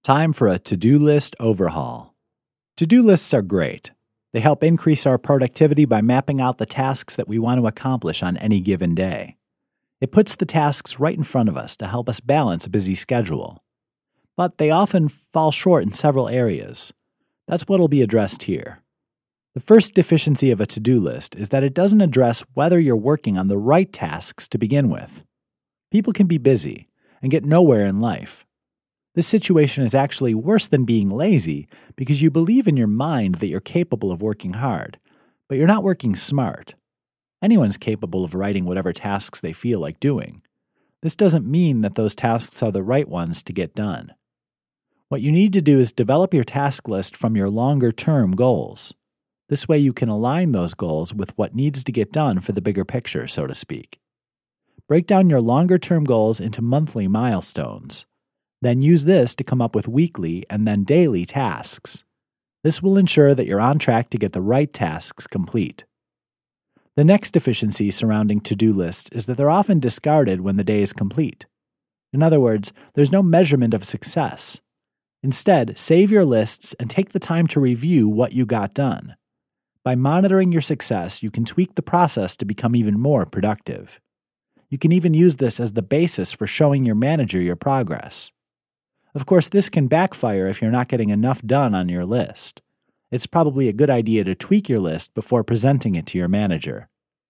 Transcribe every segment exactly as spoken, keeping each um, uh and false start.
Time for a to-do list overhaul. To-do lists are great. They help increase our productivity by mapping out the tasks that we want to accomplish on any given day. It puts the tasks right in front of us to help us balance a busy schedule. But they often fall short in several areas. That's what will be addressed here. The first deficiency of a to-do list is that it doesn't address whether you're working on the right tasks to begin with. People can be busy and get nowhere in life. This situation is actually worse than being lazy because you believe in your mind that you're capable of working hard, but you're not working smart. Anyone's capable of writing whatever tasks they feel like doing. This doesn't mean that those tasks are the right ones to get done. What you need to do is develop your task list from your longer-term goals. This way you can align those goals with what needs to get done for the bigger picture, so to speak. Break down your longer-term goals into monthly milestones. Then use this to come up with weekly and then daily tasks. This will ensure that you're on track to get the right tasks complete. The next deficiency surrounding to-do lists is that they're often discarded when the day is complete. In other words, there's no measurement of success. Instead, save your lists and take the time to review what you got done. By monitoring your success, you can tweak the process to become even more productive. You can even use this as the basis for showing your manager your progress. Of course, this can backfire if you're not getting enough done on your list. It's probably a good idea to tweak your list before presenting it to your manager.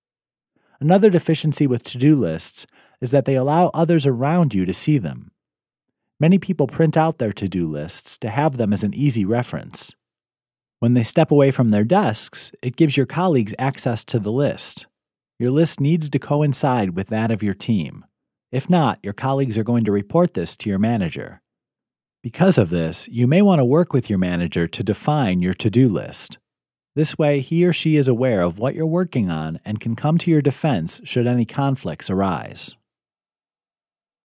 Another deficiency with to-do lists is that they allow others around you to see them. Many people print out their to-do lists to have them as an easy reference. When they step away from their desks, it gives your colleagues access to the list. Your list needs to coincide with that of your team. If not, your colleagues are going to report this to your manager. Because of this, you may want to work with your manager to define your to-do list. This way, he or she is aware of what you're working on and can come to your defense should any conflicts arise.